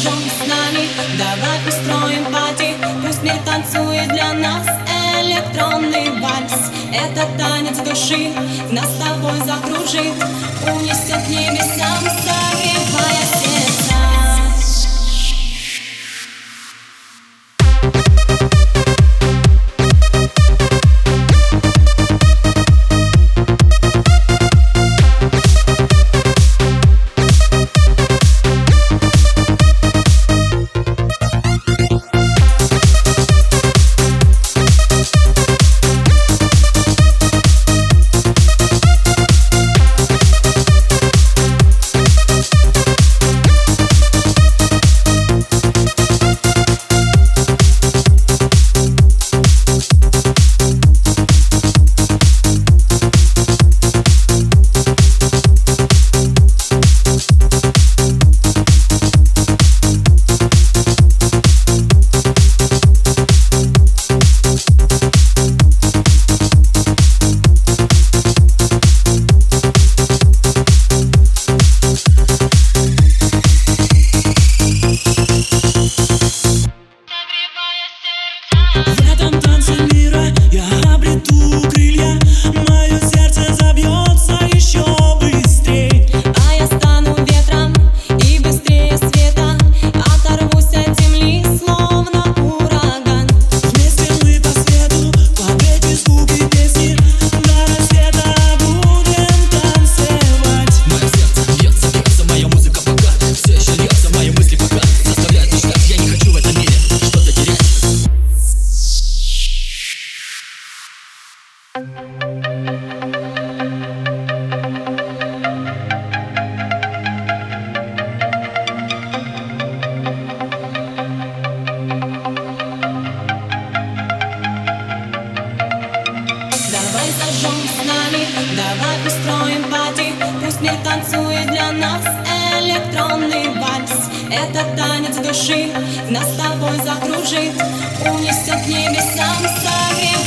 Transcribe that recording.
зажжем с нами, давай устроим пати. Пусть мир танцует для нас электронный вальс. Это танец души, нас с тобой закружит, унесет к небесам, согревая сердца. В этом танце мира я обрету крылья, мое сердце забьется еще быстрей. А я стану ветром и быстрее света, оторвусь от земли, словно ураган. Вместе мы по свету, под эти звуки песни, до рассвета будем танцевать. Мое сердце бьется, бьется, моя музыка пока все еще льется, мои мысли пока заставляют мечтать. Я не хочу в этом мире что-то терять. Давай зажжем с нами, давай устроим пати. Пусть мир танцует для нас электронный вальс. Это танец души, нас с тобой закружит, унесет к небесам, согревая.